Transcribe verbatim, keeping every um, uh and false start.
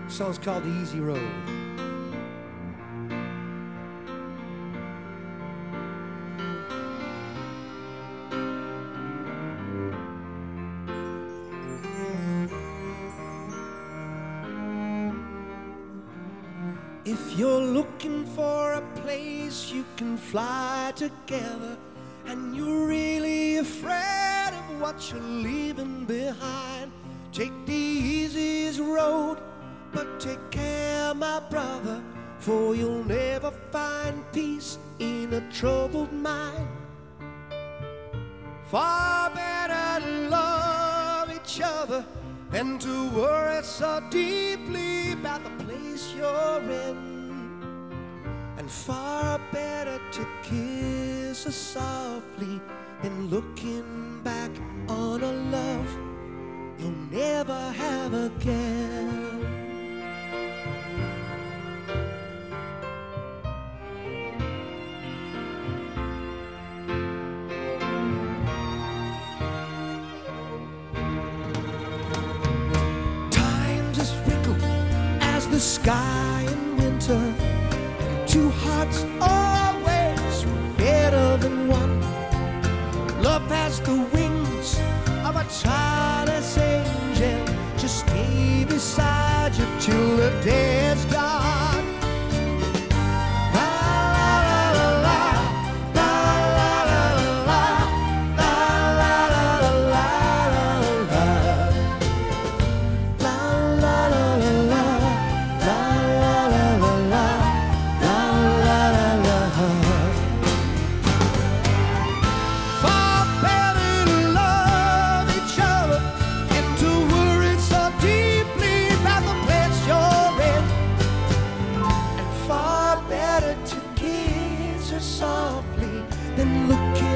song's called The Easy Road. If you're looking for a place you can fly together, and you're really afraid of what you're leaving behind, take the easiest road, but take care, my brother, for you'll never find peace in a troubled mind. Far better to love each other than to worry so deeply about the place you're in. And far better to kiss her softly than looking back on a love you'll never have again. Time's as fickle as the sky in winter. Two hearts always better than one. Love has the wings of a tireless angel. Just stay beside you till the day's done. Softly, then looking